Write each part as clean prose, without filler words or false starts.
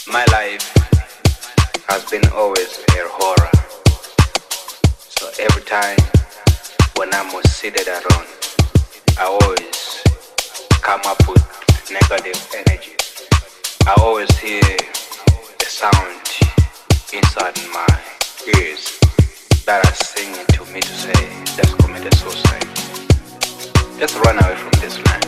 My life has been always a horror. So every time when I'm seated around, I always come up with negative energy. I always hear a sound inside my ears that are singing to me to say, just committed suicide. Just run away from this land.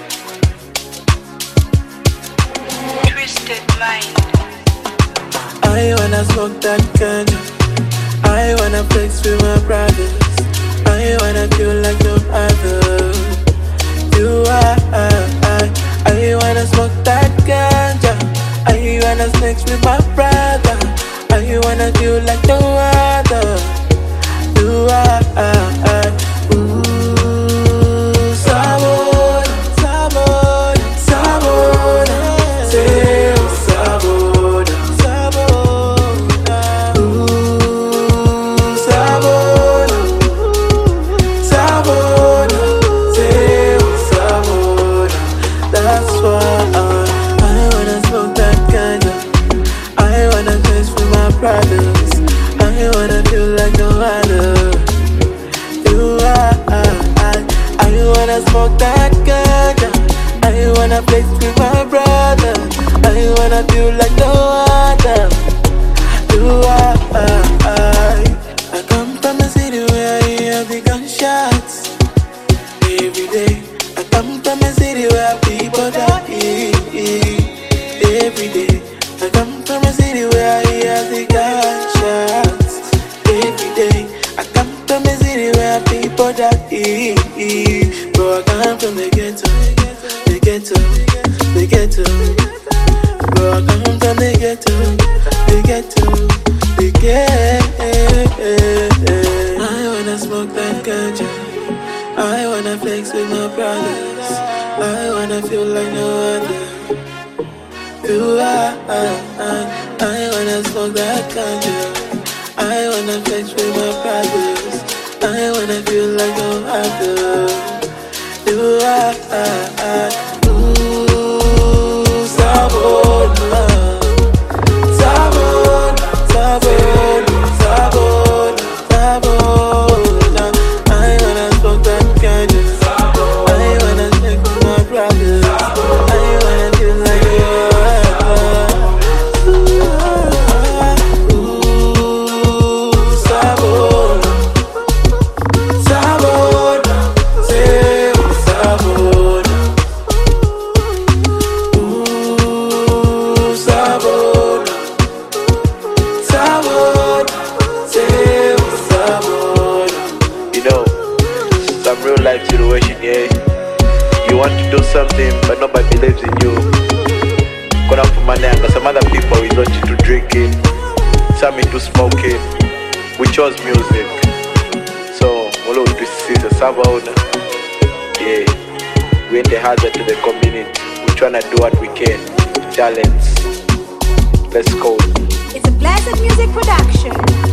Twisted mind. I wanna smoke that ganja. I wanna flex with my brothers. I wanna feel like no other. You are, I wanna smoke that ganja. I wanna flex with my brother. I wanna feel like no other. You are, ooh, sabor, sabor, sabor, say sabor, sabor, ooh, sabor, sabor, say sabor. That's why I wanna smoke that ganja. I wanna dance with my brothers. I wanna feel like no other. You are, I wanna smoke that ganja. I wanna play with my brother. I wanna feel like no other. You are, I come from a city where I hear the gunshots every day. I come from a city where people die every day. I come from a city where I hear the gunshots every day. I come from a city where people die. Bro, I come from the ghetto, the ghetto, the ghetto. Bro, I come from the ghetto, the ghetto, the ghetto. I wanna smoke that ganja. I wanna flex with my brothers. I wanna feel like no other. You are, I wanna smoke that ganja. I wanna flex with my brothers. I wanna feel like no other. You are, ooh, sabor, sabor, sabor, sabor, sabor. I wanna smoke that ganja. I wanna flex with my brothers. I wanna feel like no real life situation, yeah. You want to do something, but nobody believes in you. Gonna for mananga. Some other people resort to drinking, some into smoking. We chose music. So, all of this is a Savona. Yeah, we in the hazard to the community. We're trying to do what we can. Talents. Let's go. It's a Blessed Music production.